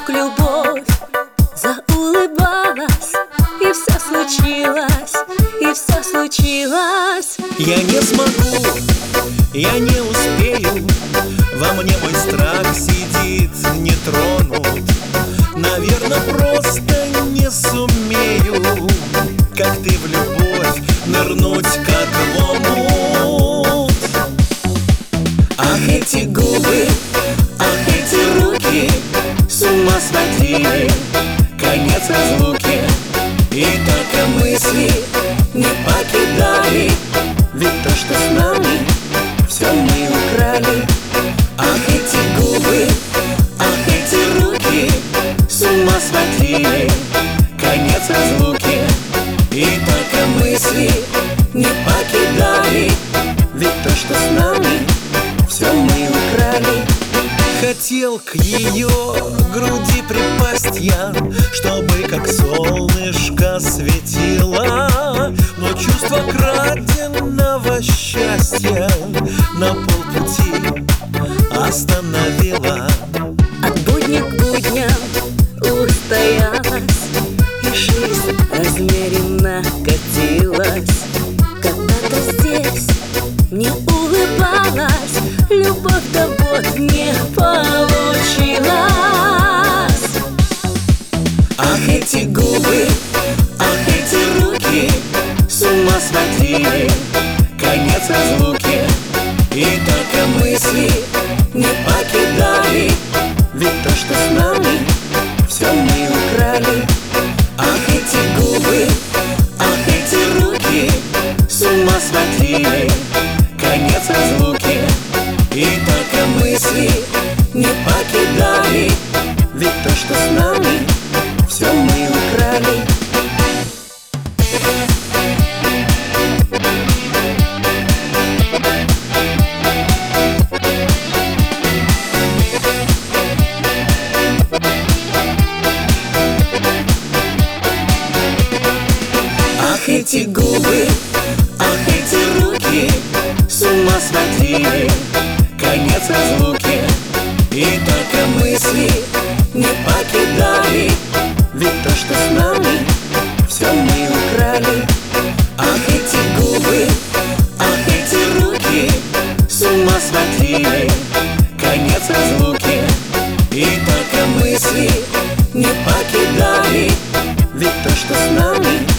вдруг любовь заулыбалась, и все случилось, и все случилось. Я не смогу, я не успею, во мне мой страх сидит, не тронут. Наверно, просто не сумею, как ты в любовь нырнуть, как в омут. Ах, эти губы, ах, эти руки с ума сводили, конец разлуки. И только мысли не покидали, ведь то, что с нами, все мы украли. Ах, эти губы, ах, эти руки с ума сводили, конец разлуки. И только мысли не покидали, ведь то, что с нами, все мы украли. Хотел к ее груди припасть я, чтобы как солнышко светило, но чувство краденого счастья на полпути остановило. От будня к будням устоялась, и жизнь размеренно катилась. Когда-то здесь мне улыбалась любовь, да вот не получилось. Ах, эти губы, ах, эти руки с ума сводили, конец разлуки. И только мысли не покидали, ведь то, что с нами, все мы украли. Ах, эти губы, ах, эти руки с ума сводили, конец разлуки. И только мысли не покидали, ведь то, что с нами, все мы украли. Ах, эти губы, ах, эти руки с ума сводили, конец разлуки. И только мысли не покидали, ведь то, что с нами, все мы украли. Ах, эти губы, ах, эти руки с ума сводили, конец разлуки. И только мысли не покидали, ведь то, что с нами,